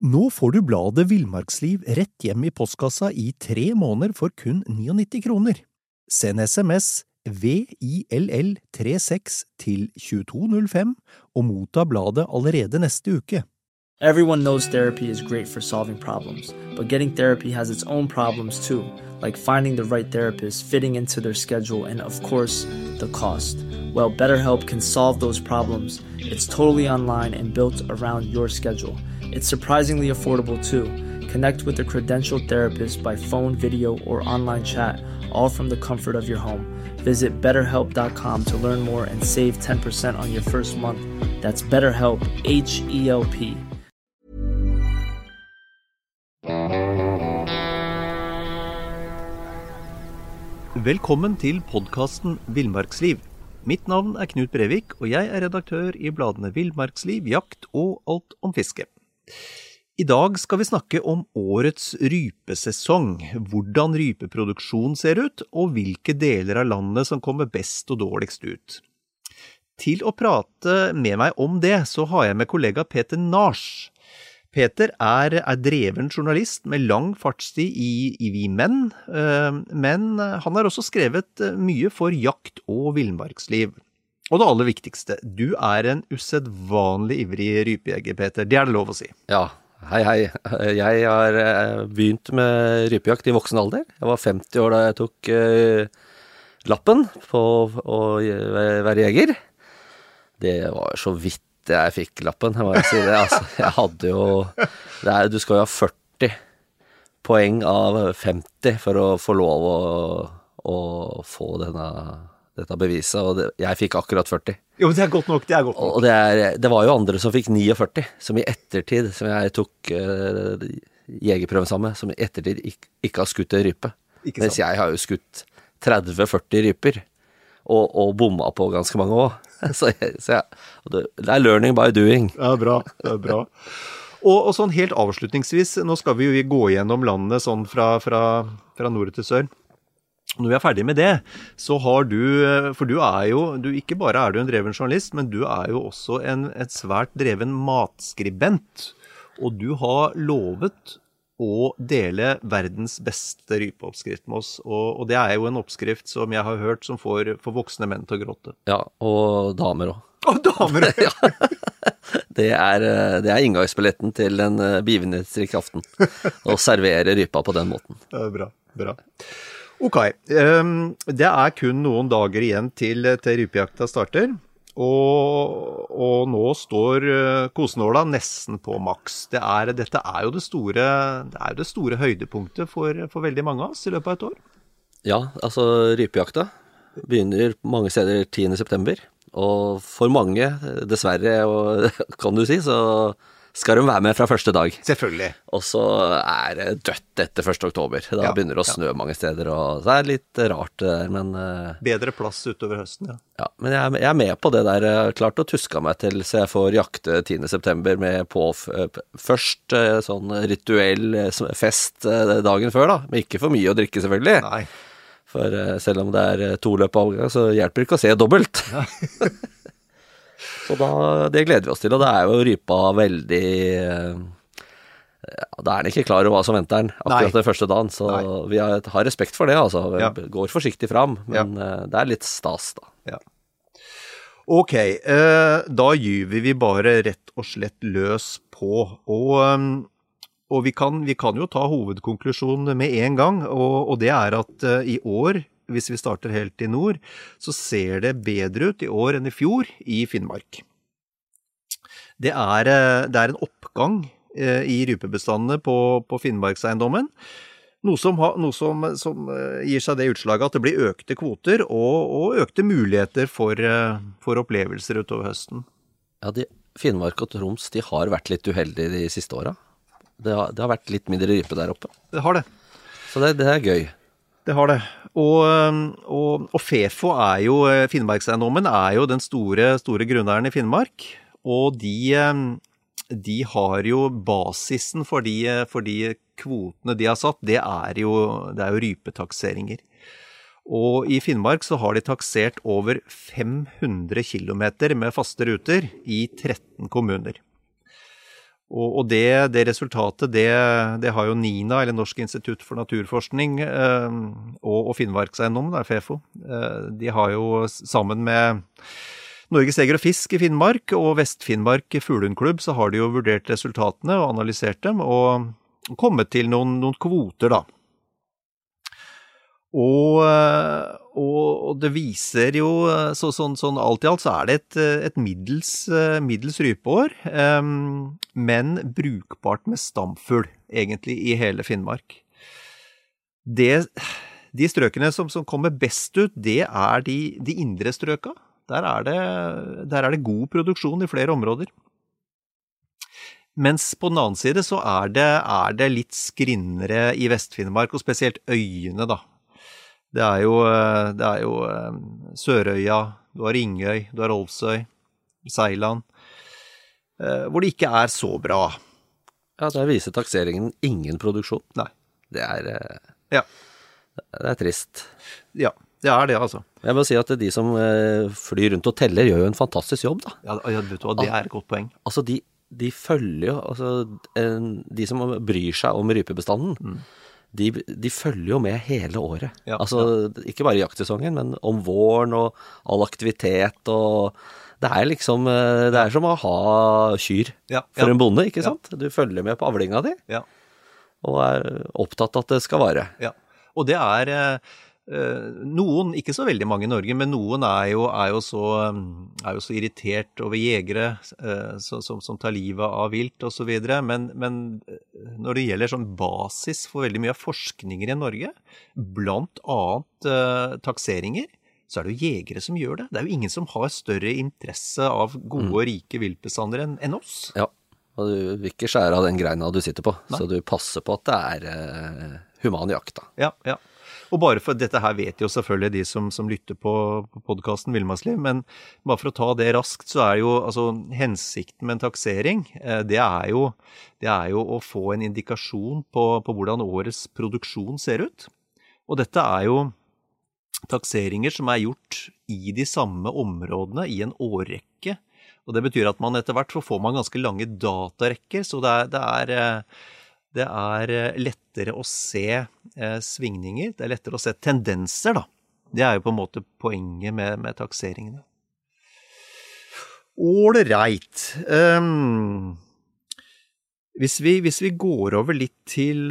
Nå får du bladet Villmarksliv rett hjem I postkassa I 3 måneder for kun 99 kroner. Send SMS VILL36 til 2205 og motta bladet allerede neste uke. Everyone knows therapy is great for solving problems, but getting therapy has its own problems too, like finding the right therapist, fitting into their schedule, and of course, the cost. Well, BetterHelp can solve those problems. It's totally online and built around your schedule. It's surprisingly affordable too. Connect with a credentialed therapist by phone, video, or online chat, all from the comfort of your home. Visit BetterHelp.com to learn more and save 10% on your first month. That's BetterHelp, H-E-L-P. Velkommen til podcasten Villmarksliv. Mitt navn Knut Brevik, og jeg redaktør I bladene Villmarksliv, Jakt og Alt om fiske. I dag skal vi snakke om årets rypesesong, hvordan rypeproduksjon ser ut, og hvilke deler av landet som kommer best og dårligst ut. Til å prate med meg om det, så har jeg med kollega Peter Nars. Peter dreven journalist med lang fartstid I Vi Menn, men han har også skrevet mye for Jakt og Villmarksliv. Og det aller viktigste, du en usedvanlig ivrig rypejeger, Peter. Det det lov å si. Ja, hei. Jeg har begynt med rypejakt I voksen alder. Jeg var 50 år da jeg tok lappen på å være jeger. Det var så vidt jeg fikk lappen, jeg må si det. Altså, jeg hadde jo... du skal jo ha 40 poeng av 50 for å få lov å få dette beviset, og jeg fikk akkurat 40. Jo, det godt nok, det godt nok. Og det var jo andre som fikk 49, som I ettertid, som jeg tok jegerprøven sammen med, som I ettertid ikke har skutt en rype. Mens jeg har jo skutt 30-40 ryper, og bomma på ganske mange også. Så det learning by doing. Ja, bra, det bra. Og sånn helt avslutningsvis, nå skal vi jo gå gjennom landet sånn fra nord til sør. Når vi ferdig med det, så har du, for du ikke bare du en dreven journalist, men du jo også en svært dreven matskribent, og du har lovet å dele verdens beste rypeoppskrift med oss, og det jo en oppskrift som jeg har hørt som får voksne menn til å gråte. Ja, og damer også. Og damer også! Ja. Det inngangsbilletten til en begivenhetsrik aften, å servere rypa på den måten. Bra. Ok, det kun noen dager igjen til rypejakta starter, og nå står kosenåla nesten på maks. Dette jo det store høydepunktet for veldig mange av oss I løpet av et år. Ja, altså rypejakta begynner mange steder 10. september, og for mange, dessverre, kan du si, så skal de være med fra første dag. Selvfølgelig. Og så det dødt etter 1. oktober. Da begynner det å snø mange steder, og så det litt rart det der, men... Bedre plass utover høsten, ja. Ja, men jeg med på det der. Klart å tuske meg til, så jeg får jakte 10. september med på først sånn rituell fest dagen før da, men ikke for mye å drikke selvfølgelig. Nei. For selv om det 2 løp av avgang, så hjelper det ikke å se dobbelt. Ja. Så det gleder vi oss til, og det jo rypa veldig... Da den ikke klar over hva som venter den akkurat den første dagen, så vi har respekt for det, altså. Vi går forsiktig fram, men det litt stas da. Ja. Ok, da gyver vi bare rett og slett løs på, og vi kan jo ta hovedkonklusjonen med en gang, og det at I år, hvis vi starter helt I nord, så ser det bedre ut I år enn I fjor I Finnmark. Det en oppgang I rypebestandene på Finnmarkseiendommen, noe som gir seg det utslaget at det blir økte kvoter og økte muligheter for opplevelser utover høsten. Ja, Finnmark og Troms, de har vært litt uheldige de siste årene. Det har vært litt mindre rype der oppe. Det har det. Så det gøy. Det har det. Og Fefo jo, Finnmarkseiendommen jo den store grunneieren I Finnmark, og de har jo basisen for de kvotene de har satt, det jo rypetakseringer. Og I Finnmark så har de taksert over 500 kilometer med faste ruter I 13 kommuner. Og det resultatet, det har jo NINA, eller Norsk institutt for naturforskning, og Finnmarkseiendom, FEFO. De har jo sammen med Norges Jeger og Fisk i Finnmark og Vest-Finnmark Fuglehundklubb, så har de jo vurdert resultatene og analysert dem, og kommet til noen kvoter da. Og det viser jo, sånn alt i alt, så er det et middels rypeår, men brukbart med stamfugl, egentlig, i hele Finnmark. De strøkene som kommer best ut, det er de indre strøka. Der er det god produksjon i flere områder. Mens på den annen side så er det litt skrinnere i Vest-Finnmark, og spesielt øyene da. Det er jo Sørøya, du har Ringøy, du har Rolvsøy, Seiland, hvor det ikke er så bra. Ja, der viser takseringen ingen produksjon. Nei. Det er trist. Ja, det er det altså. Jeg må si at de som flyr rundt og teller gjør jo en fantastisk jobb da. Ja, vet du hva, det er et godt poeng. Altså de følger jo, altså de som bryr seg om rypebestanden, de følger jo med hele året. Ja, altså, ikke bare i jaktsesongen, men om våren og all aktivitet, og det er liksom, det er som å ha kyr for en bonde, ikke sant? Du følger med på avlinga di, og er opptatt at det skal vare. Ja, og det er noen, ikke så veldig mange i Norge, men noen er jo så irritert over jegere som tar livet av vilt og så videre, men når det gjelder sånn basis for veldig mye av forskninger i Norge, blant annet takseringer, så er det jo jegere som gjør det. Det er jo ingen som har større interesse av gode og rike viltbestander enn oss. Ja, og du vil ikke skjære av den greina du sitter på, så du passer på at det er human jakt da. Ja, ja. Og bare for dette her vet jo selvfølgelig de som lytter på podcasten Villmarksliv, men bare for å ta det raskt, så er jo altså hensikten med en taksering, det er jo å få en indikasjon på hvordan årets produksjon ser ut. Og dette er jo takseringer som er gjort i de samme områdene i en årrekke, og det betyr at man etter hvert får man ganske lange datarekker, så det er lettere å se svingninger, det er lettere å se tendenser da. Det er jo på en måte poenget med takseringene. Ålreit. Hvis vi går over litt til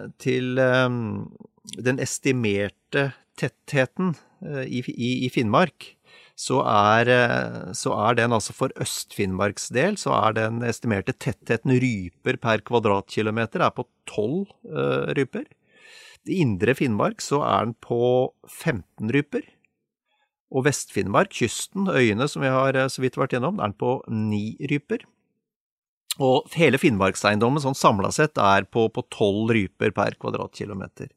den estimerte tettheten i Finnmark, så er den altså for Øst-Finnmarks del, så er den estimerte tettheten ryper per kvadratkilometer er på 12 ryper. I indre Finnmark så er den på 15 ryper. Og Vest-Finnmark, kysten, øyene som vi har så vidt vært gjennom, er den på 9 ryper. Og hele Finnmarkseiendommen sånn samlet sett er på 12 ryper per kvadratkilometer.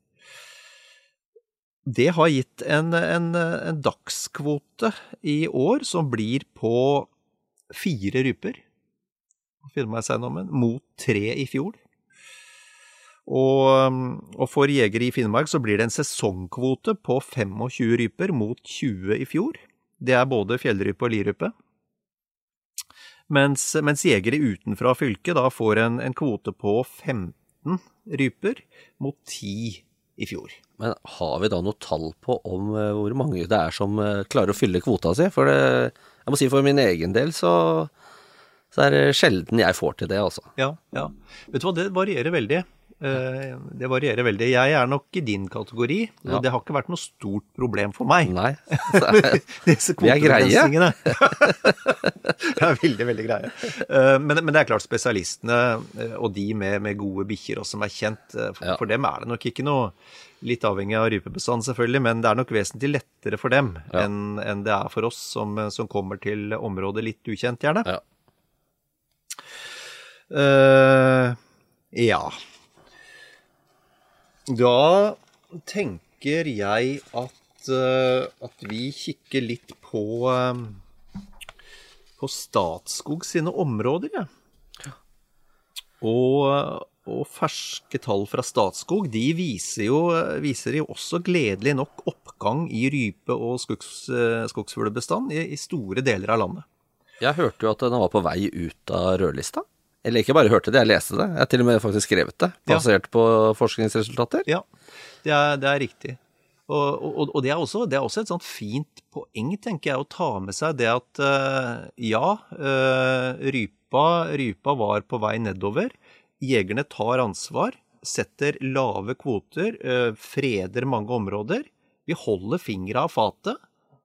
Det har gitt en dagskvote i år som blir på 4 ryper på Finnmarkseiendommen, mot 3 i fjor. Og for jegere i Finnmark så blir det en sesongkvote på 25 ryper mot 20 i fjor. Det er både fjellrype og lirype. Mens jegere utenfra fylket da får en kvote på 15 ryper mot 10 i fjor. Men har vi da noe tall på om hvor mange det er som klarer å fylle kvota si? For jeg må si for min egen del så er det sjelden jeg får til det altså. Ja. Vet du hva, det varierer veldig. Jeg er nok i din kategori, og det har ikke vært noe stort problem for meg. Nei, vi er greie. Det er veldig, veldig greie. Men det er klart spesialistene, og de med gode bikkjer også, som er kjent, for dem er det nok ikke noe, litt avhengig av rypebestand selvfølgelig, men det er nok vesentlig lettere for dem enn det er for oss som kommer til området litt ukjent gjerne. Ja. Da tenker jeg at vi kikker litt på Statskog sine områder, ja. Og ferske tall fra Statskog, de viser jo også gledelig nok oppgang i rype- og skogsfuglebestand i store deler av landet. Jeg hørte jo at den var på vei ut av rødlista. Eller ikke bare hørte det, jeg leste det. Jeg har til og med faktisk skrevet det, basert på forskningsresultater. Ja, det er riktig. Og det er også et sånt fint poeng, tenker jeg, å ta med seg det at rypa var på vei nedover. Jegerne tar ansvar, setter lave kvoter, freder mange områder. Vi holder fingra av fatet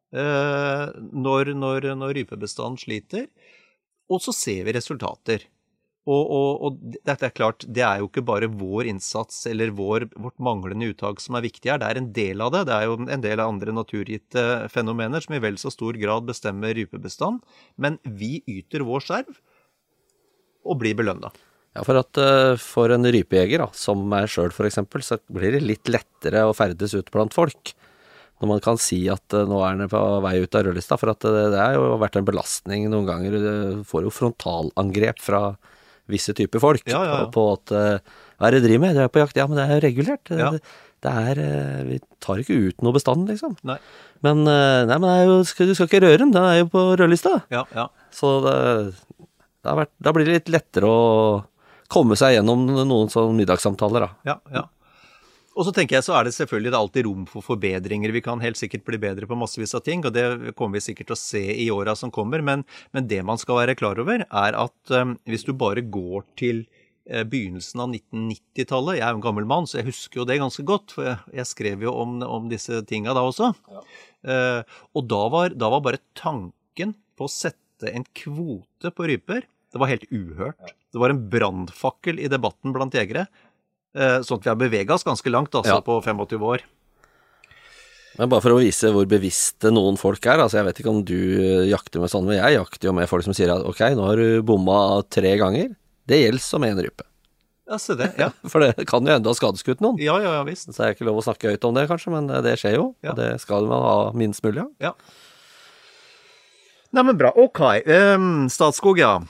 når rypebestanden sliter, og så ser vi resultater. Og dette er klart, det er jo ikke bare vår innsats eller vårt manglende uttak som er viktig her, det er en del av det. Det er jo en del av andre naturgitte fenomener som i vel så stor grad bestemmer rypebestand, men vi yter vår skjerv og blir belønnet. Ja, for en rypejeger, som meg selv for eksempel, så blir det litt lettere å ferdes ut blant folk. Når man kan si at nå er den på vei ut av rødlista, for at det har jo vært en belastning noen ganger. Du får jo frontalangrep fra visse typer folk på at hva er det driver med? Du er på jakt? Ja, men det er jo regulert. Vi tar ikke ut noe bestand, liksom. Nei. Men du skal ikke røre den, den er jo på rødlista. Ja. Så da blir det litt lettere å komme seg gjennom noen sånne middagssamtaler, da. Ja. Og så tenker jeg, så er det selvfølgelig alltid rom for forbedringer. Vi kan helt sikkert bli bedre på massevis av ting, og det kommer vi sikkert til å se i årene som kommer, men det man skal være klar over er at hvis du bare går til begynnelsen av 1990-tallet, jeg er jo en gammel mann, så jeg husker jo det ganske godt, for jeg skrev jo om disse tingene da også. Ja. Og da var bare tanken på å sette en kvote på ryper, det var helt uhørt. Det var en brandfakkel i debatten blant jegere, sånn at vi har beveget oss ganske langt på 25 år. Men bare for å vise hvor bevisste noen folk er, jeg vet ikke om du jakter med sånn, men jeg jakter jo med folk som sier at ok, nå har du bommet 3 ganger, det gjelder som en rype. Ja, se det, ja. For det kan jo enda skadeskutt noen. Ja, visst. Så er det ikke lov å snakke høyt om det kanskje, men det skjer jo, og det skal man ha minst mulig av. Ja. Nei, men bra. Ok, Statskog, ja.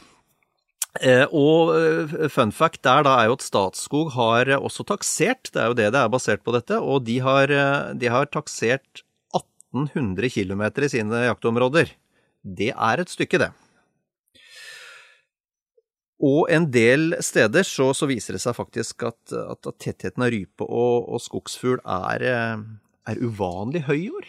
Og fun fact der da er jo at Statskog har også taksert, det er jo det er basert på dette, og de har taksert 1800 kilometer i sine jaktområder. Det er et stykke, det. Og en del steder så viser det seg faktisk at tettheten av rype og skogsfugl er uvanlig høy i år.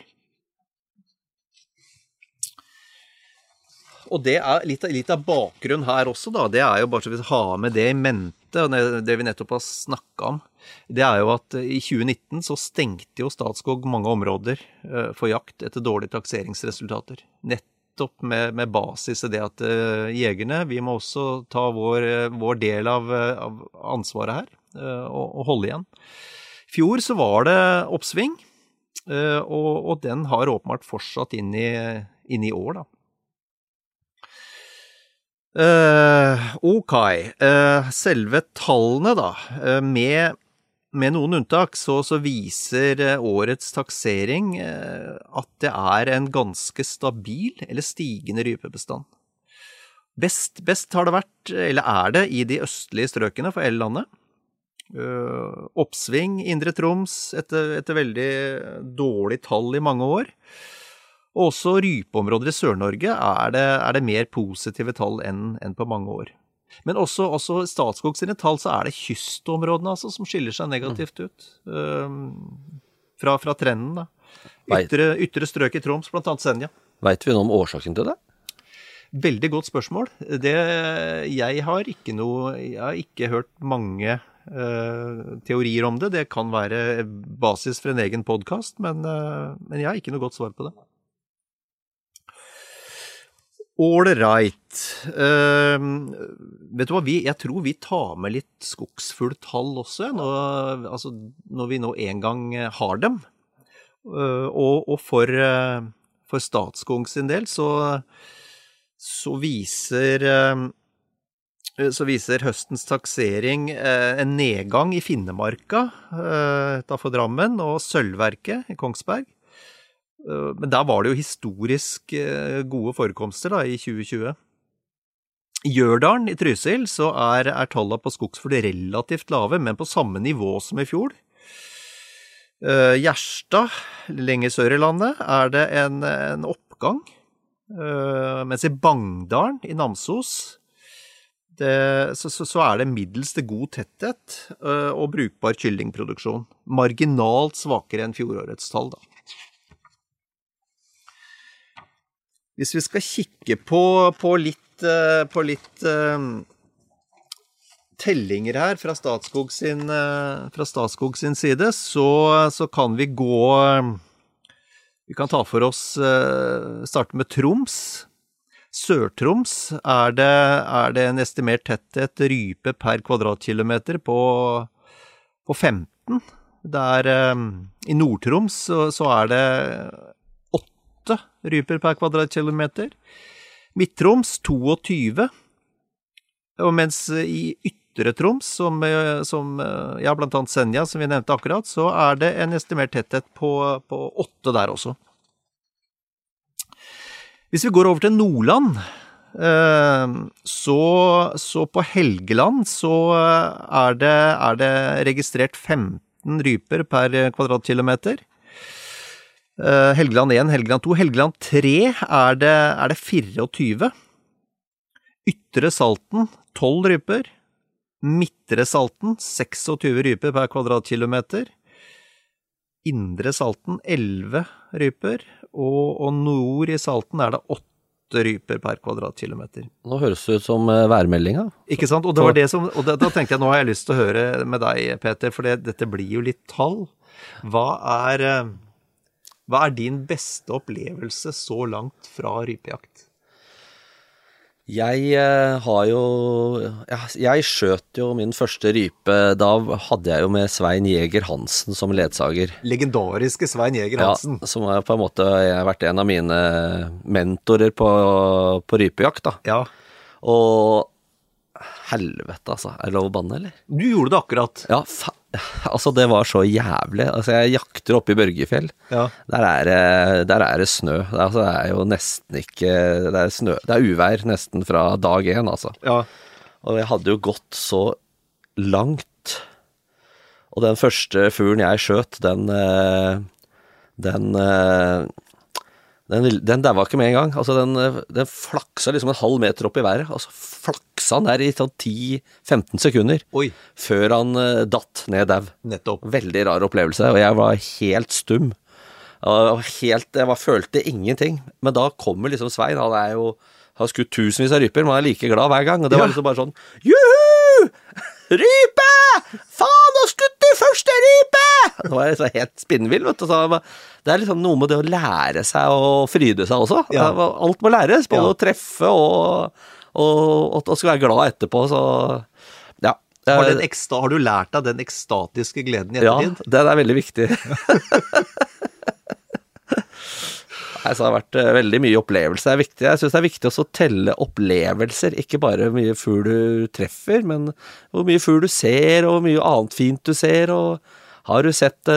Og det er litt av bakgrunnen her også da, det er jo bare så vi har med det i mente, det vi nettopp har snakket om, det er jo at i 2019 så stengte jo Statskog mange områder for jakt etter dårlige takseringsresultater. Nettopp med basis i det at jegerne, vi må også ta vår del av ansvaret her og holde igjen. I fjor så var det oppsving, og den har åpenbart fortsatt inn i år da. Ok, selve tallene da, med noen unntak så viser årets taksering at det er en ganske stabil eller stigende rypebestand. Best har det vært, eller er det, i de østlige strøkene for hele landet. Oppsving, Indre Troms, etter veldig dårlig tall i mange år. Og også rypeområder i Sør-Norge er det mer positive tall enn på mange år. Men også Statskog sine tall, så er det kystområdene som skiller seg negativt ut fra trenden. Da. Ytre strøk i Troms, blant annet Senja. Vet vi noe om årsaken til det? Veldig godt spørsmål. Jeg har ikke hørt mange teorier om det. Det kan være basis for en egen podcast, men jeg har ikke noe godt svar på det. All right. Vet du hva, jeg tror vi tar med litt skogsfugltall også, når vi nå en gang har dem. Og for Statskog sin del, så viser høstens taksering en nedgang i Finnemarka, for Drammen, og Sølvverket i Kongsberg. Men der var det jo historisk gode forekomster da, i 2020. I Gjørdalen i Trysil så er tallene på skogsfugl relativt lave, men på samme nivå som i fjor. Gjerstad, lenger sør i landet, er det en oppgang, mens i Bangdalen i Namsos, så det middels til god tetthet og brukbar kyllingproduksjon. Marginalt svakere enn fjorårets tall, da. Hvis vi skal kikke på litt tellinger her fra Statskog sin side, så kan vi kan ta for oss, starte med Troms. Sør-Troms er det en estimert tetthet rype per kvadratkilometer på 15. I Nord-Troms så er det 8 ryper per kvadratkilometer. Midt-Troms 22. Og mens i Ytre Troms, som blant annet Senja, som vi nevnte akkurat, så er det en estimert tetthet på 8 der også. Hvis vi går over til Nordland, så på Helgeland så er det registrert 15 ryper per kvadratkilometer. Helgeland 1, Helgeland 2, Helgeland 3 er det 24. Ytre Salten 12 ryper, Midtre Salten 26 ryper per kvadratkilometer, Indre Salten 11 ryper, og nord i Salten er det 8 ryper per kvadratkilometer. Nå høres det ut som værmeldinga. Ikke sant? Og det var det da tenkte jeg, nå har jeg lyst til å høre med deg, Peter, for dette blir jo litt tall. Hva er din beste opplevelse så langt fra rypejakt? Jeg skjøt jo min første rype, da hadde jeg jo med Svein Jæger Hansen som ledsager. Legendariske Svein Jæger Hansen. Ja, som på en måte har vært en av mine mentorer på rypejakt da. Ja. Og helvete altså, er det lov å banne, eller? Du gjorde det akkurat. Ja, altså det var så jævlig. Altså jeg jakter oppe i Børgefjell. Ja. Der er det snø. Altså det er jo nesten ikke, det er snø. Det er uvær nesten fra dag 1, altså. Ja. Og jeg hadde jo gått så langt. Og den første fuglen jeg skjøt, den der var ikke med en gang. Altså den flaksa liksom en halv meter opp i været. Altså flaksa han der i sånn 10-15 sekunder. Oi. Før han datt ned dev. Nettopp. Veldig rar opplevelse, og jeg var helt stum. Jeg følte ingenting. Men da kommer liksom Svein, han har skutt tusenvis av ryper, men han er like glad hver gang. Og det var liksom bare sånn, juhu! Rype! Faen, har skutt de første rype! Det var liksom helt spinnvill, vet du. Så det er liksom noe med det å lære seg og fryde seg også. Ja. Alt må læres, både å treffe og skal være glad etterpå, så ja. Har du lært deg den ekstatiske gleden i ettertid? Ja, det er veldig viktig. Så det har vært veldig mye opplevelse. Jeg synes det er viktig også å telle opplevelser, ikke bare hvor mye fugl du treffer, men hvor mye fugl du ser, og hvor mye annet fint du ser, og har du sett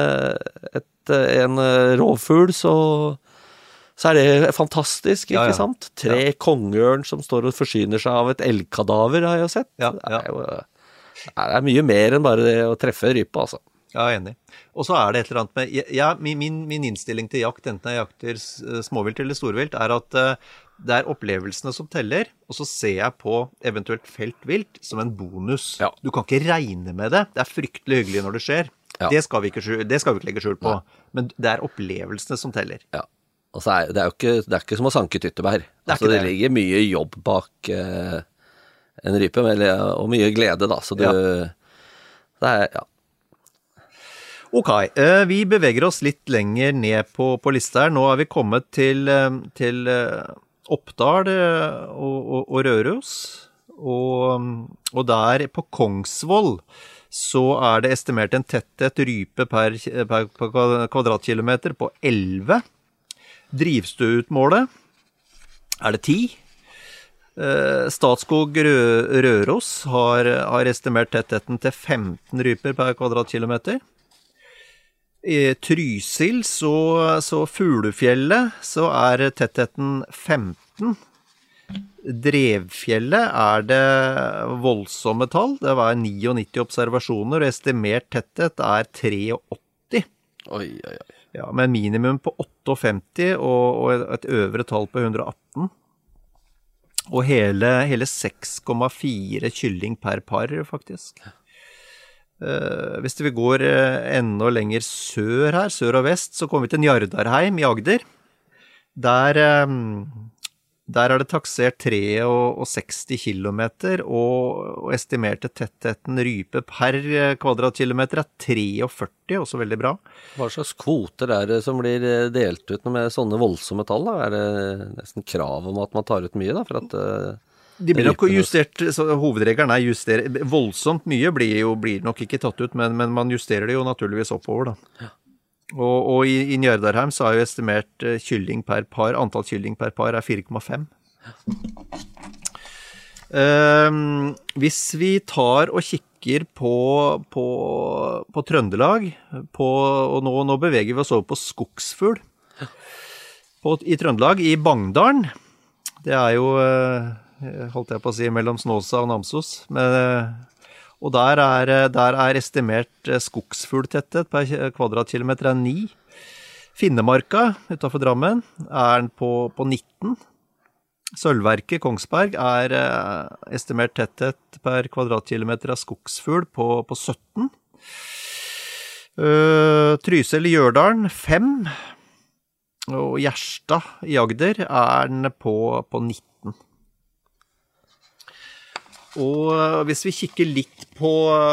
en rovfugl, så er det fantastisk, ikke sant? 3 kongeørn som står og forsyner seg av et elgkadaver, har jeg jo sett. Ja. Det er mye mer enn bare det å treffe rype, altså. Ja, jeg er enig. Og så er det et eller annet med, min innstilling til jakt, enten jeg jakter småvilt eller storvilt, er at det er opplevelsene som teller, og så ser jeg på eventuelt feltvilt som en bonus. Ja. Du kan ikke regne med det. Det er fryktelig hyggelig når det skjer. Ja. Det skal vi ikke legge skjul på. Ja. Men det er opplevelsene som teller. Ja. Altså, det er ikke som å sanke tyttebær. Det ligger mye jobb bak en rype, og mye glede da, så det er, ja. Ok, vi beveger oss litt lenger ned på lista her. Nå er vi kommet til Oppdal og Røros, og der på Kongsvoll så er det estimert en tetthet rype per kvadratkilometer på 11. Drivstøutmålet er det 10. Statskog Røros har estimert tettheten til 15 ryper per kvadratkilometer. I Trysil, så Fuglefjellet, så er tettheten 15. Drevfjellet er det voldsomme tall. Det var 99 observasjoner, og estimert tetthet er 83. Oi. Ja, med minimum på 58 og et øvre tall på 118. Og hele 6,4 kylling per par, faktisk. Hvis vi går enda lenger sør her, sør og vest, så kommer vi til Njardarheim i Agder. Der det taksert 63 kilometer, og estimerte tettheten rype per kvadratkilometer 43, også veldig bra. Hva slags kvoter det som blir delt ut med sånne voldsomme tall? Da? Det nesten krav om at man tar ut mye da, for at... De blir nok justert, så hovedregelen justere. Voldsomt mye blir nok ikke tatt ut, men man justerer det jo naturligvis oppover da. Ja. Og i Njardarheim så jo estimert kylling per par, antall kylling per par 4,5. Hvis vi tar og kikker på Trøndelag, og nå beveger vi oss over på skogsfugl. I Trøndelag, i Bangdalen, det jo... holdt jeg på å si, mellom Snåsa og Namsos. Og der estimert skogsfugltetthet per kvadratkilometer 9. Finnemarka, utenfor Drammen, den på 19. Sølvverket, Kongsberg, estimert tetthet per kvadratkilometer av skogsfugl på 17. Trysil i Gjørdalen, 5. Og Gjerstad i Agder den på 19. Og hvis vi kikker litt på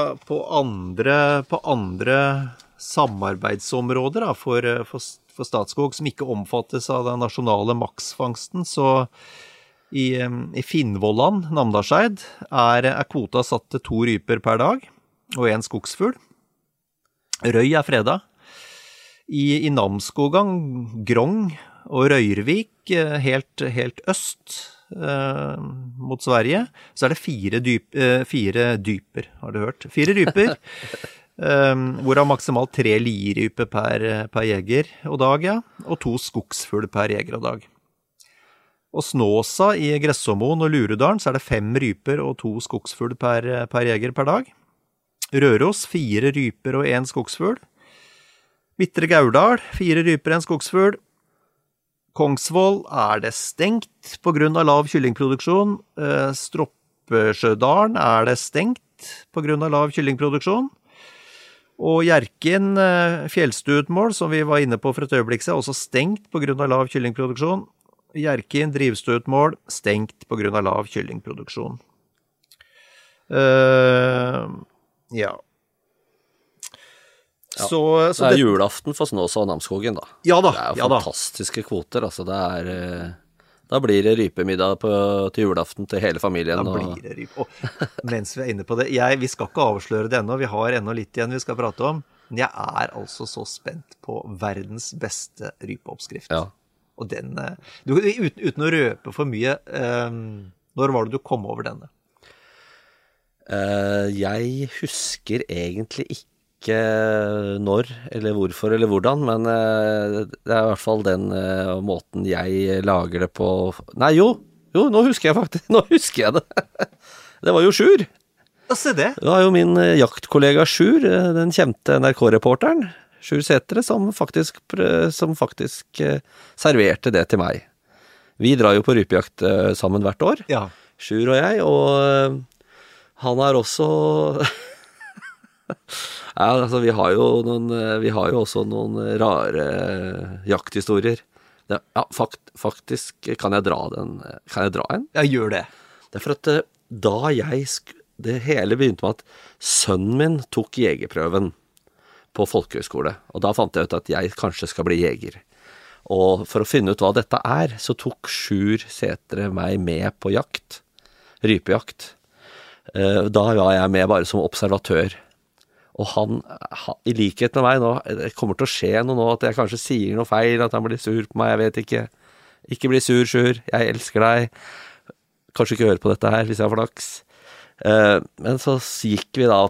andre samarbeidsområder da, for Statskog som ikke omfattes av den nasjonale maksfangsten, så i Finnvollan, Namdalseid, kvota satt til 2 ryper per dag, og 1 skogsfugl. Røy fredag. I Namskogan, Grong og Røyrvik, helt øst, mot Sverige, så det 4 dyper, har du hørt? 4 ryper, hvorav maksimalt 3 liryper per jeger og dag, ja, og 2 skogsfugl per jeger og dag. Og Snåsa i Gressåmoen og Luredalen, så det 5 ryper og 2 skogsfugl per jeger per dag. Røros, 4 ryper og 1 skogsfugl. Midtre Gauldal, 4 ryper og 1 skogsfugl. Kongsvoll det stengt på grunn av lav kyllingproduksjon. Stroppesjødalen det stengt på grunn av lav kyllingproduksjon. Og Hjerkinn, fjellstuutmål, som vi var inne på for et øyeblikk siden, også stengt på grunn av lav kyllingproduksjon. Hjerkinn, drivstuutmål, stengt på grunn av lav kyllingproduksjon. Ja. Ja, så det julaften for Snåsa og Namskogen da. Ja da, det fantastiske kvoter, altså da blir det rypemiddag til julaften til hele familien. Da blir det rype. Og mens vi inne på det, vi skal ikke avsløre det ennå, vi har ennå litt igjen vi skal prate om, men jeg altså så spent på verdens beste rypeoppskrift. Ja. Og den, uten å røpe for mye, når var det du kom over denne? Jeg husker egentlig ikke når, eller hvorfor, eller hvordan, men det i hvert fall den måten jeg lager det på. Nei, jo, nå husker jeg faktisk, nå husker jeg det. Det var jo Sjur. Ja, se det. Det var jo min jaktkollega Sjur, den kjente NRK-reporteren, Sjur Sætre, som faktisk serverte det til meg. Vi drar jo på rypejakt sammen hvert år, ja. Sjur og jeg, og han også... Ja, altså vi har jo også noen rare jakthistorier. Ja, faktisk kan jeg dra en? Ja, gjør det. Det for at det hele begynte med at sønnen min tok jegerprøven på folkehøyskole, og da fant jeg ut at jeg kanskje skal bli jeger. Og for å finne ut hva dette så tok Sjur Sætre meg med på jakt, rypejakt. Da var jeg med bare som observatør. Og han, i likhet med meg nå, det kommer til å skje noe nå, at jeg kanskje sier noe feil, at han blir sur på meg, jeg vet ikke. Ikke bli sur, Sjur, jeg elsker deg. Kanskje ikke høre på dette her, hvis jeg har flaks. Men så gikk vi da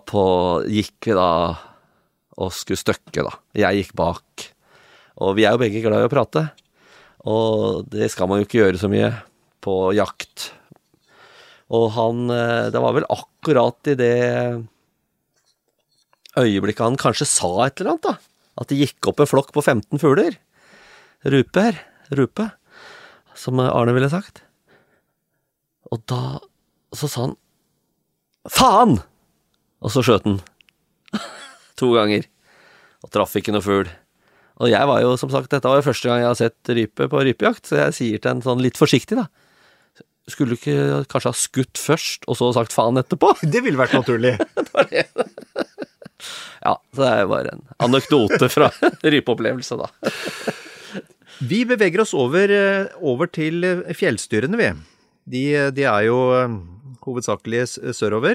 og skulle støkke da. Jeg gikk bak. Og vi jo begge glad i å prate. Og det skal man jo ikke gjøre så mye på jakt. Og det var vel akkurat i det øyeblikket han kanskje sa et eller annet da, at det gikk opp en flokk på 15 fugler, rupe, som Arne ville sagt. Og så sa han, faen! Og så skjøt han 2 ganger, og traff ikke noe fugl. Og jeg var jo, som sagt, dette var jo første gang jeg har sett rype på rypejakt, så jeg sier til en sånn litt forsiktig da, skulle du ikke kanskje ha skutt først, og så sagt faen etterpå? Det ville vært naturlig. Det var det. Ja, så det er bare en anekdote fra rypeopplevelse da. Vi beveger oss over til fjellstyrene, vi. De er jo hovedsakelig sørover.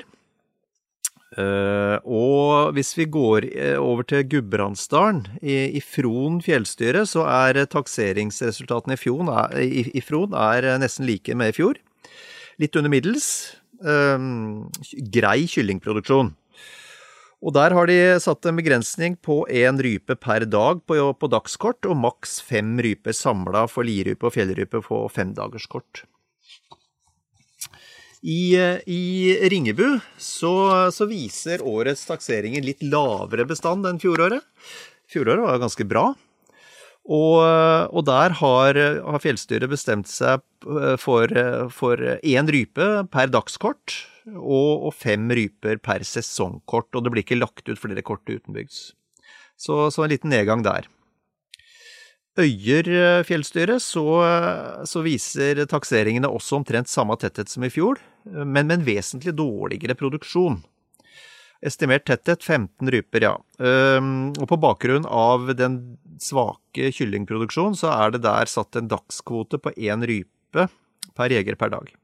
Og hvis vi går over til Gudbrandsdalen i Fron fjellstyre, så er takseringsresultatene i Fron nesten like med i fjor. Litt under middels, grei kyllingproduksjon. Og der har de satt en begrensning på 1 rype per dag på dagskort, og maks 5 ryper samlet for lirype og fjellrype på 5 dagers kort. I Ringebu så viser årets takseringer litt lavere bestand enn fjoråret. Fjoråret var ganske bra. Og der har fjellstyret bestemt seg for 1 rype per dagskort og 5 ryper per sesongkort, og det blir ikke lagt ut flere kort utenbygds. Så en liten nedgang der. Øyer fjellstyre så viser takseringene også omtrent samme tetthet som i fjor, men med en vesentlig dårligere produksjon. Estimert tetthet 15 ryper, ja. Og på bakgrunn av den svake kyllingproduksjonen så er det der satt en dagskvote på 1 rype per jeger per dag.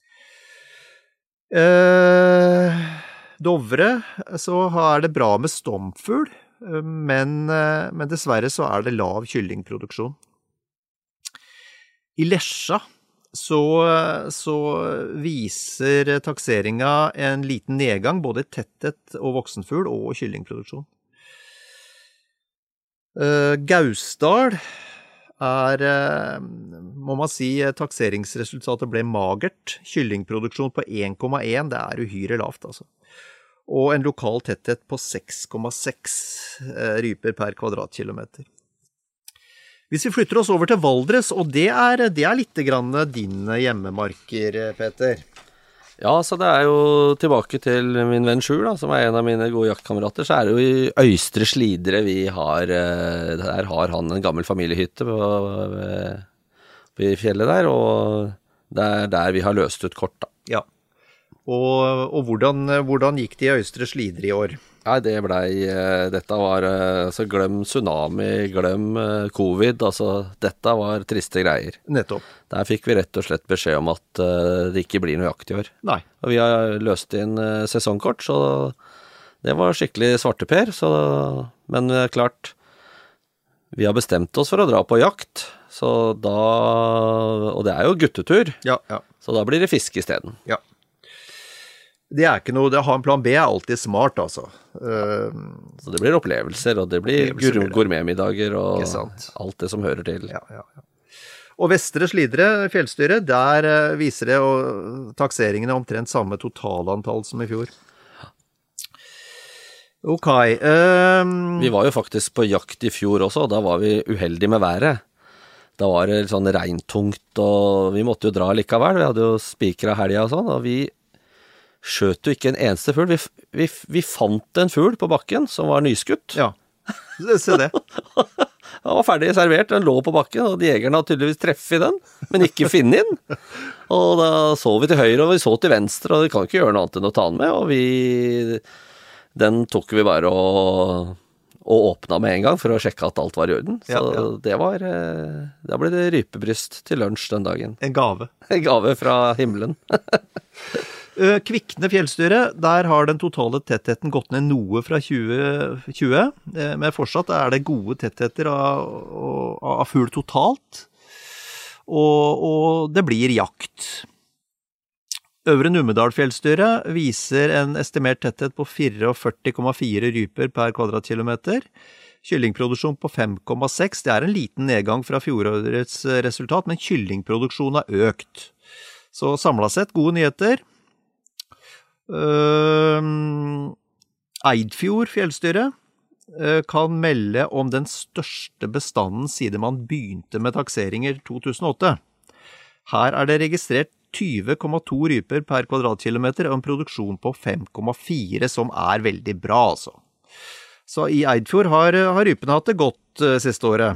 Dovre så er det bra med stomfugl, men dessverre så er det lav kyllingproduksjon. I Lesja så viser takseringa en liten nedgang både i tetthet og voksenfugl og kyllingproduksjon. Gausdal må man si, takseringsresultatet ble magert. Kyllingproduksjon på 1,1, det er uhyre lavt altså. Og en lokal tetthet på 6,6 ryper per kvadratkilometer. Hvis vi flytter oss over til Valdres, og det er litt grann dine hjemmemarker, Peter. Ja, så det er jo tilbake til min venn Sjur da, som er en av mine gode jaktkamerater, så er det jo i Øystre Slidre vi har, der har han en gammel familiehytte på fjellet der, og det er der vi har løst ut kort da. Ja. Og hvordan gikk det i Øystre Slidre i år? Nei, dette var, altså glem tsunami, glem covid, altså dette var triste greier. Nettopp. Der fikk vi rett og slett beskjed om at det ikke blir noe jakt i år. Nei. Og vi har løst inn sesongkort, så det var skikkelig svarteper, men klart, vi har bestemt oss for å dra på jakt, og det er jo guttetur, ja. Så da blir det fiske i stedet. Ja. Det er ikke noe, det å ha en plan B er alltid smart, altså. Så det blir opplevelser, og det blir gourmetmiddager, og alt det som hører til. Ja. Og Vestre Slidre fjellstyre, der viser det takseringene omtrent samme totalantall som i fjor. Ok. Vi var jo faktisk på jakt i fjor også, og da var vi uheldige med været. Da var det sånn regntungt, og vi måtte jo dra likevel. Vi hadde jo spikret helga og sånn, og vi skjøt jo ikke en eneste fugl. Vi fant en fugl på bakken som var nyskutt. Ja, se det. Den var ferdig servert, den lå på bakken, og de jegerne hadde tydeligvis treffet den, men ikke finne den. Og da så vi til høyre, og vi så til venstre, og vi kan ikke gjøre noe annet enn å ta den med, og den tok vi bare og åpna med en gang for å sjekke at alt var i orden. Så da ble det rypebryst til lunsj den dagen. En gave. En gave fra himmelen. Kvikne fjellstyre, der har den totale tettheten gått ned noe fra 2020, men fortsatt er det gode tettheter av fugl totalt, og det blir jakt. Øvre Numedal fjellstyre viser en estimert tetthet på 44,4 ryper per kvadratkilometer, kyllingproduksjon på 5,6, det er en liten nedgang fra fjorårets resultat, men kyllingproduksjonen har økt. Så samlet sett gode nyheter. Eidfjord fjellstyre kan melde om den største bestanden siden man begynte med takseringer 2008. Her er det registrert 20,2 ryper per kvadratkilometer og en produksjon på 5,4 som veldig bra altså. Så i Eidfjord har rypene hatt det godt siste året.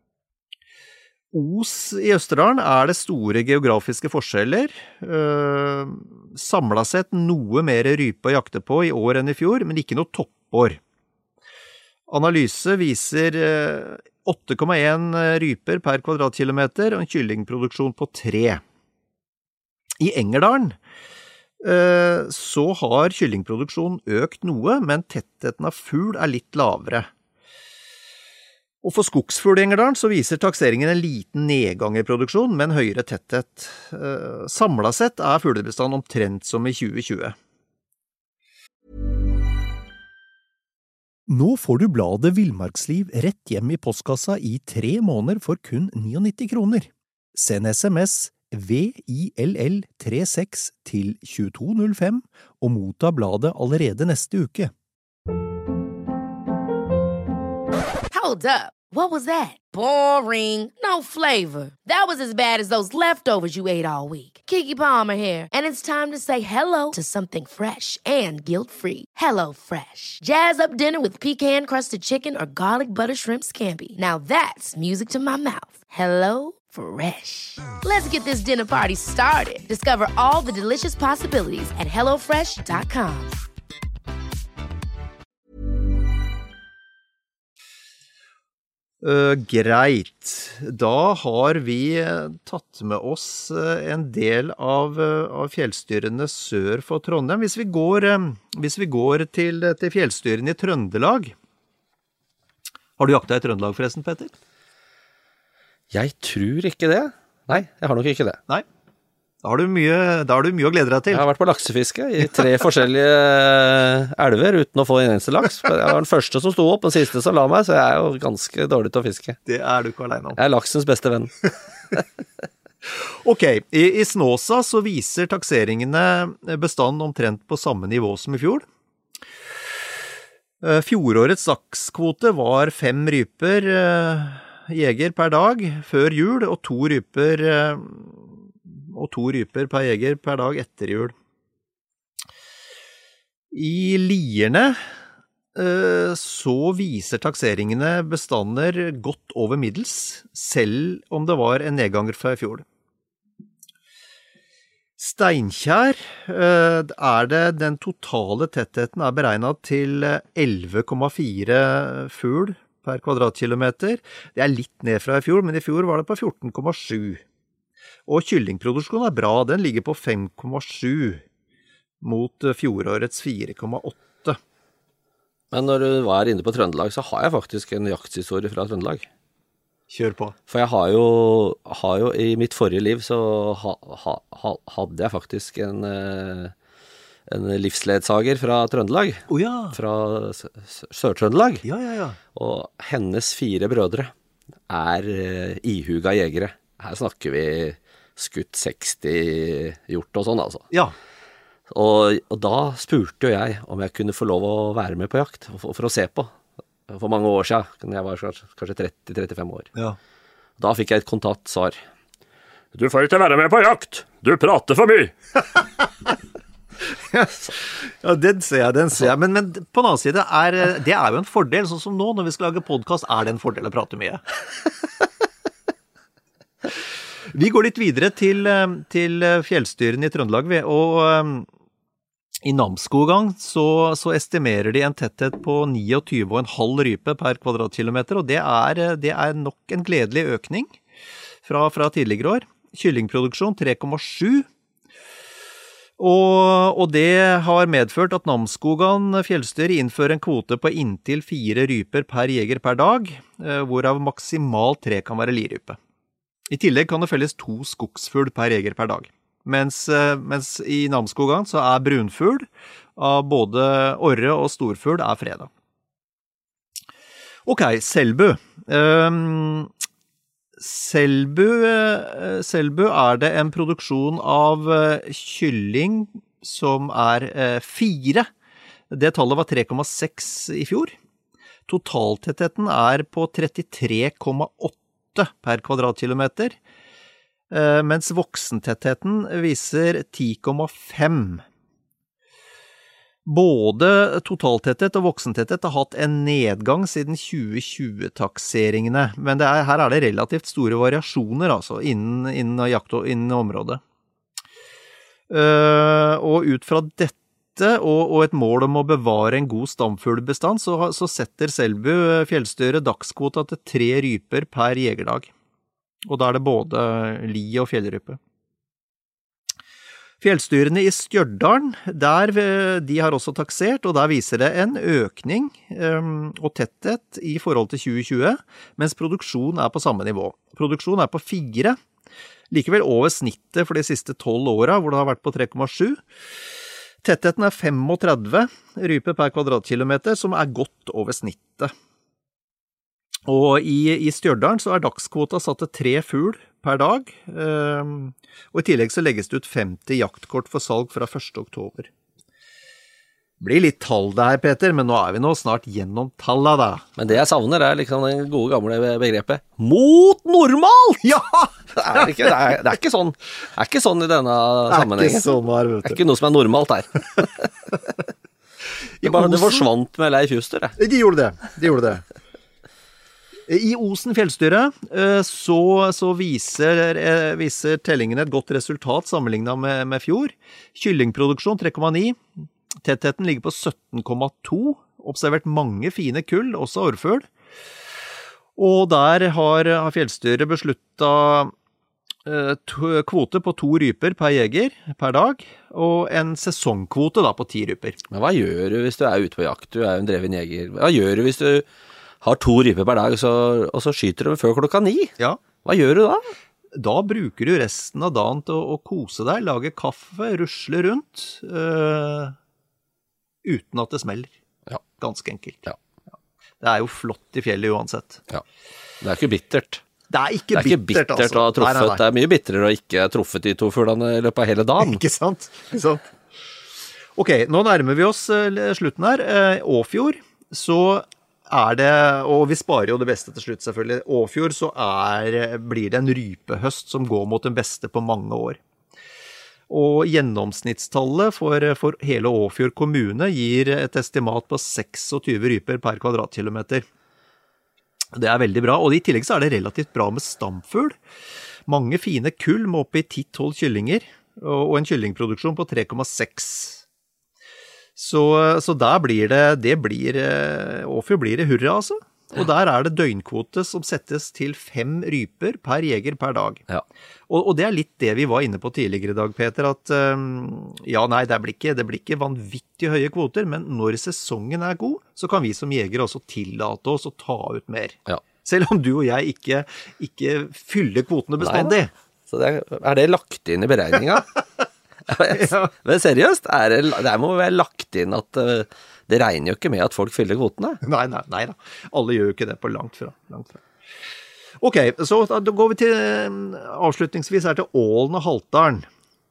Os i Østerdalen det store geografiske forskjeller. Samlet sett noe mer rype å jakte på i år enn i fjor, men ikke noe toppår. Analyse viser 8,1 ryper per kvadratkilometer og en kyllingproduksjon på 3. I Engerdalen så har kyllingproduksjonen økt noe, men tettheten av fugl litt lavere. Og for skogsfugl i Engerdalen så viser takseringen en liten nedgang i produksjon, men høyere tetthet. Samlet sett fuglebestanden omtrent som i 2020. Nå får du bladet Villmarksliv rett hjem i postkassa i 3 måneder for kun 99 kroner. Send SMS VILL36 til 2205 og motta bladet allerede neste uke. Hold up. What was that? Boring. No flavor. That was as bad as those leftovers you ate all week. Keke Palmer here, and it's time to say hello to something fresh and guilt-free. Hello Fresh. Jazz up dinner with pecan-crusted chicken or garlic butter shrimp scampi. Now that's music to my mouth. Hello Fresh. Let's get this dinner party started. Discover all the delicious possibilities at hellofresh.com. Greit. Da har vi tatt med oss en del av fjellstyrene sør for Trondheim. Hvis vi går til fjellstyrene i Trøndelag. Har du jakta i Trøndelag forresten, Petter? Jeg tror ikke det. Nei, jeg har nok ikke det. Nei. Da har du mye å glede deg til. Jeg har vært på laksefiske i 3 forskjellige elver uten å få en eneste laks. Jeg var den første som sto opp, den siste som la meg, så jeg jo ganske dårlig til å fiske. Det du ikke alene om. Jeg laksens beste venn. Ok, i Snåsa så viser takseringene bestanden omtrent på samme nivå som i fjor. Fjorårets sakskvote var 5 ryper jeger per dag før jul, og 2 ryper per jeger per dag etter jul. I Lierne så viser takseringene bestander godt over middels, selv om det var en nedganger fra i fjor. Steinkjer det den totale tettheten beregnet til 11,4 fugl per kvadratkilometer. Det litt ned fra i fjor, men i fjor var det på 14,7. Og kyllingproduksjonen bra, den ligger på 5,7 mot fjorårets 4,8. Men når du var inne på Trøndelag, så har jeg faktisk en jakthistorie fra Trøndelag. Kjør på. For jeg har jo i mitt forrige liv så hadde jeg faktisk en livsledsager fra Trøndelag. Ja. Fra Sør-Trøndelag. Ja. Og hennes 4 brødre ihuga jegere. Her snakker vi skutt 60 hjort og sånn, altså. Ja. Og da spurte jo jeg om jeg kunne få lov å være med på jakt, for å se på. For mange år siden, jeg var kanskje 30-35 år. Ja. Da fikk jeg et kontaktsvar. Du får ikke være med på jakt! Du prater for mye! Ja, den ser jeg. Men på den annen side, det jo en fordel, sånn som nå, når vi skal lage podcast, det en fordel å prate mye. Vi går litt videre til fjellstyrene i Trøndelag, og i Namsskogan så estimerer de en tetthet på 29,5 rype per kvadratkilometer, og det nok en gledelig økning fra tidligere år. Kyllingproduksjon 3,7, og det har medført at Namsskogan fjellstyre innfører en kvote på inntil 4 ryper per jeger per dag, hvorav maksimalt 3 kan være lirype. I tillegg kan det felles 2 skogsfugl per jeger per dag, mens i Namsskogan så brunfugl av både orre og storfugl fredet. Ok, Selbu. Selbu det en produksjon av kylling som 4. Det tallet var 3,6 i fjor. Totaltettheten på 33,8 per kvadratkilometer, mens voksentettheten viser 10,5. Både totaltetthet og voksentetthet har hatt en nedgang siden 2020-takseringene, men her er det relativt store variasjoner altså, innen området. Og ut fra dette og et mål om å bevare en god stamfuglebestand, så setter Selbu fjellstyret dagskvota til 3 ryper per jegerdag. Og da er det både li og fjellrype. Fjellstyrene i Stjørdalen, de har også taksert, og der viser det en økning og tetthet i forhold til 2020, mens produksjonen er på samme nivå. Produksjonen er på 4, likevel over snittet for de siste 12 årene, hvor det har vært på 3,7. Tettheten er 35 ryper per kvadratkilometer, som er godt over snittet. Og i Stjørdalen så er dagskvota satt til 3 fugl per dag, og i tillegg så legges det ut 50 jaktkort for salg fra 1. oktober. Blir litt tall det her, Peter, men nå er vi nå snart gjennom tallet da. Men det jeg savner er liksom det gode gamle begrepet mot normal! Ja! Det er ikke sånn i denne sammenhengen. Det er ikke noe som er normalt her. Det forsvant med Leif Juster. De gjorde det. I Osen fjellstyre så viser tellingen et godt resultat sammenlignet med fjor. Kyllingproduksjon 3,9, tettheten ligger på 17,2, observert mange fine kull, også orrfugl. Og der har fjellstyret besluttet kvote på 2 ryper per jeger per dag, og en sesongkvote da på 10 ryper. Men hva gjør du hvis du er ute på jakt? Du er jo en dreven jeger. Hva gjør du hvis du har 2 ryper per dag, og så skyter du før klokka 9? Ja. Hva gjør du da? Da bruker du resten av dagen til å kose deg, lage kaffe, rusle rundt, uten at det smeller. Ja. Ganske enkelt. Ja. Det er jo flott i fjellet uansett. Ja. Det er ikke bittert. Det er ikke bittert altså. Å ha truffet. Nei. Det er mye bitterere å ikke ha truffet de 2 fuglene i løpet av hele dagen. Ikke sant? Ok, nå nærmer vi oss slutten her. Åfjord, så er det, og vi sparer jo det beste til slutt selvfølgelig, Åfjord så blir det en rypehøst som går mot den beste på mange år. Og gjennomsnittstallet for hele Åfjord kommune gir et estimat på 26 ryper per kvadratkilometer. Det er veldig bra, og i tillegg så er det relativt bra med stamfugl. Mange fine kull med opp i 10-12 kyllinger, og en kyllingproduksjon på 3,6. Så der Åfjord blir det hurra altså. Og der er det døgnkvote som settes til 5 ryper per jeger per dag. Ja. Og det er litt det vi var inne på tidligere i dag, Peter, at det blir ikke vanvittig høye kvoter, men når sesongen er god, så kan vi som jeger også tillate oss å ta ut mer. Ja. Selv om du og jeg ikke fyller kvotene bestandig. Nei, så er det lagt inn i beregninga? Men seriøst, det må være lagt inn at det regner jo ikke med at folk fyller kvotene. Nei da. Alle gjør jo ikke det på langt fra. Ok, så da går vi til avslutningsvis her til Ålen og Haltdalen.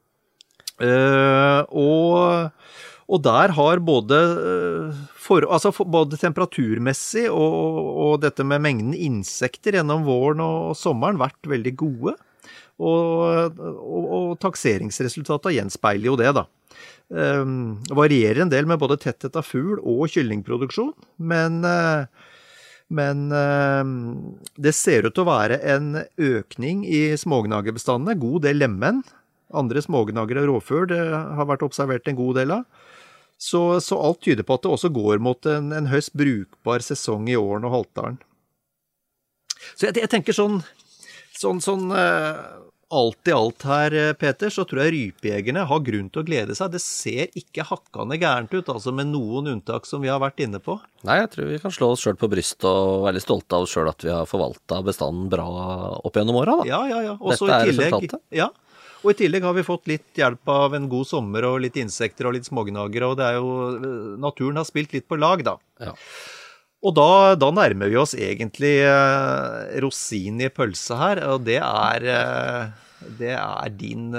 Og der har både temperaturmessig og dette med mengden insekter gjennom våren og sommeren vært veldig gode. Og takseringsresultatet gjenspeiler jo det da. Varierer en del med både tetthet av fugl og kyllingproduksjon, men det ser ut til å være en økning i smågnagerbestandene, god del lemen, andre smågnagere og råfugl har vært observert en god del av, så alt tyder på at det også går mot en høyst brukbar sesong i Ålen og Haltdalen. Så jeg tenker sånn alt i alt her, Peter, så tror jeg rypejegerne har grunn til å glede seg. Det ser ikke hakkende gærent ut, altså med noen unntak som vi har vært inne på. Nei, jeg tror vi kan slå oss selv på bryst og være litt stolte av oss selv at vi har forvaltet bestanden bra opp gjennom året da. Ja. Dette er resultatet. Ja, og i tillegg har vi fått litt hjelp av en god sommer og litt insekter og litt smågnagere, og det er jo, naturen har spilt litt på lag da. Ja. Og da nærmer vi oss egentlig rosinen i pølse her, og det er din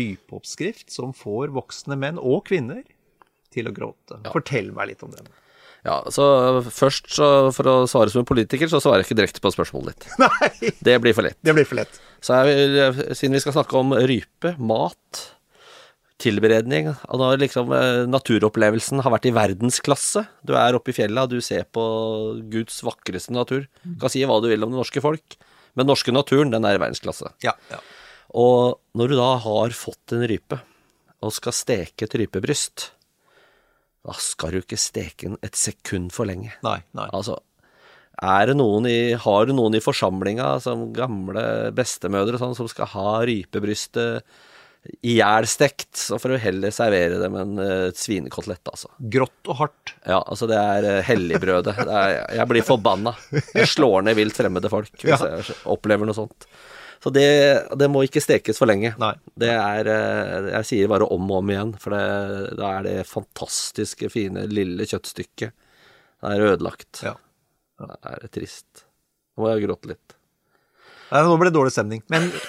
rypeoppskrift som får voksne menn og kvinner til å gråte. Ja. Fortell meg litt om den. Ja, så først, så for å svare som en politiker, så svarer jeg ikke direkte på spørsmålet ditt. Nei, Det blir for lett. det blir for lett. Så siden vi skal snakke om rype, mat, tilberedning, og da liksom naturopplevelsen har vært i verdensklasse. Du er oppe i fjellet, du ser på Guds vakreste natur. Du kan si hva du vil om det norske folk, men den norske naturen, den er i verdensklasse. Ja. Og når du da har fått en rype, og skal steke et rypebryst, da skal du ikke steke den et sekund for lenge. Nei. Altså, har du noen i forsamlinga som gamle bestemødre og sånn, som skal ha rypebrystet ihjelstekt, så får du heller servere det med en svinekotelett, altså. Grått og hardt. Ja, altså det er helligbrødet. Jeg blir forbanna. Jeg slår ned vilt fremmede folk hvis jeg opplever noe sånt. Så det må ikke stekes for lenge. Nei. Det jeg sier bare om og om igjen, for da er det fantastiske, fine, lille kjøttstykket. Det er ødelagt. Ja. Det er trist. Nå må jeg gråte litt. Nei, nå ble det dårlig stemning.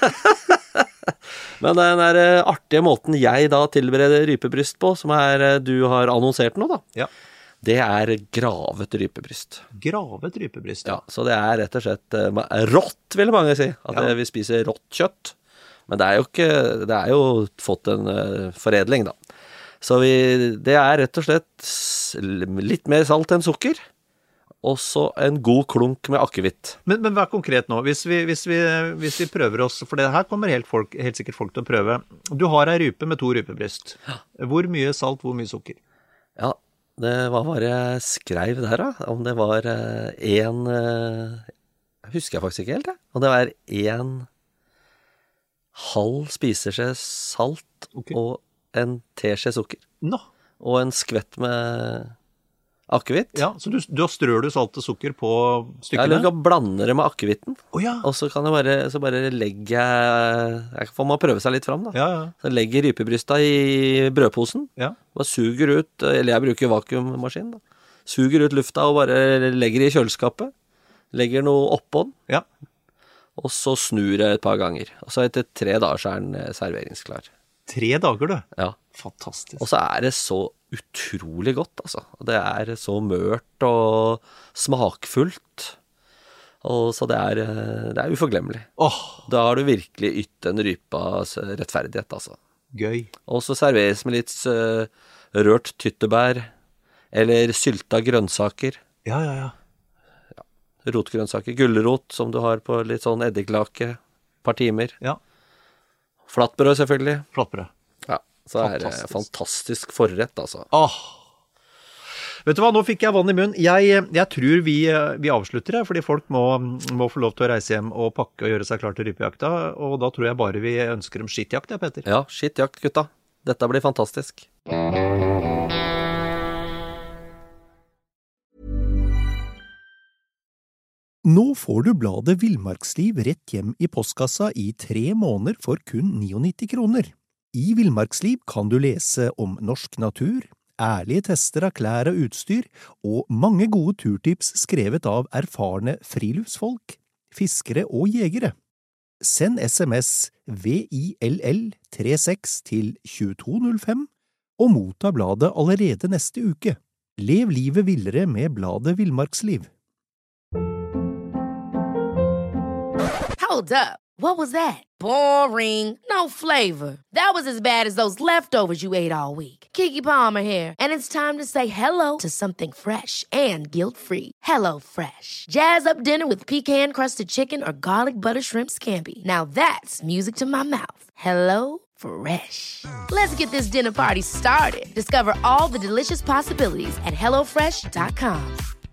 Men den der artige måten jeg da tilbereder rypebryst på, som du har annonsert nå da, Ja. det er gravet rypebryst. Gravet rypebryst. Ja, så det er rett og slett rått, vil mange si. At vi spiser rått kjøtt. Men det er jo ikke, det er jo fått en foredling da. Så det er rett og slett litt mer salt enn sukker, og så en god klunk med akevitt. Men vær konkret nå, hvis vi prøver oss, for det her kommer helt sikkert folk til å prøve. Du har ei rype med 2 rypebryst. Hvor mye salt, hvor mye sukker? Ja, hva var det jeg skrev der da? Om det var husker jeg faktisk ikke helt, ja. Om det var 1,5 spiseskje salt og en teskje sukker. Nå. Og en skvett med akevitt. Ja, så da strør du salt og sukker på stykkene? Eller du kan blande det med akevitten. Ja. Og så kan jeg bare legge jeg får man prøve seg litt fram da. Ja. Så legger rypebrysta i brødposen. Ja. Bare suger ut, eller jeg bruker vakuummaskin da. Suger ut lufta og bare legger i kjøleskapet. Legger noe oppå den. Ja. Og så snur jeg et par ganger. Og så etter 3 dager så er den serveringsklar. 3 dager, du? Ja. Fantastisk. Og så er det så utrolig godt, altså. Det er så mørt og smakfullt. Og så det er uforglemmelig. Da har du virkelig ytt en rypas rettferdighet, altså. Gøy. Og så serveres med litt rørt tyttebær, eller sylta grønnsaker. Ja. Rotgrønnsaker, gulrot, som du har på litt sånn eddiklake, par timer. Ja. Flatbrød, selvfølgelig. Flatbrød. Ja, så er det fantastisk forrett, altså. Vet du hva, nå fikk jeg vann i munnen. Jeg tror vi avslutter det, fordi folk må få lov til å reise hjem og pakke og gjøre seg klar til rypejakta, og da tror jeg bare vi ønsker dem skittjakt, ja, Peter. Ja, skittjakt, gutta. Dette blir fantastisk. Nå får du bladet Villmarksliv rett hjem i postkassa i 3 måneder for kun 99 kroner. I Villmarksliv kan du lese om norsk natur, ærlige tester av klær og utstyr, og mange gode turtips skrevet av erfarne friluftsfolk, fiskere og jegere. Send SMS VILL36 til 2205 og motta bladet allerede neste uke. Lev livet villere med bladet Villmarksliv. Hold up. What was that? Boring. No flavor. That was as bad as those leftovers you ate all week. Keke Palmer here, and it's time to say hello to something fresh and guilt-free. Hello Fresh. Jazz up dinner with pecan-crusted chicken or garlic butter shrimp scampi. Now that's music to my mouth. Hello Fresh. Let's get this dinner party started. Discover all the delicious possibilities at hellofresh.com.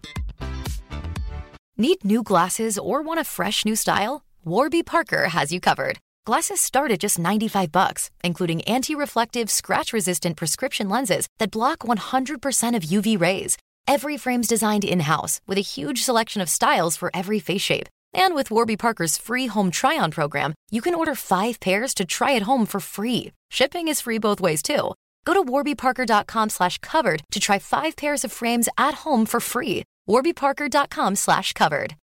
Need new glasses or want a fresh new style? Warby Parker has you covered. Glasses start at just $95, including anti-reflective, scratch-resistant prescription lenses that block 100% of UV rays. Every frame's designed in-house with a huge selection of styles for every face shape. And with Warby Parker's free home try-on program, you can order 5 pairs to try at home for free. Shipping is free both ways, too. Go to warbyparker.com/covered to try 5 pairs of frames at home for free. warbyparker.com/covered.